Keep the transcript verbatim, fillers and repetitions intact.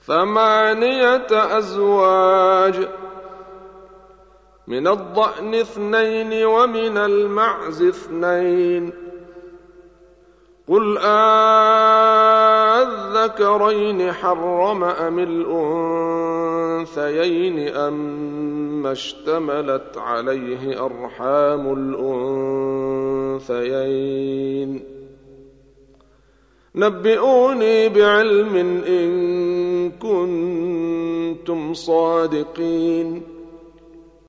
ثمانية أزواج من الضأن اثنين ومن المعز اثنين قل آذكرين حرم أم الأنثيين أم اشتملت عليه أرحام الأنثيين نبئوني بعلم إن كنتم صادقين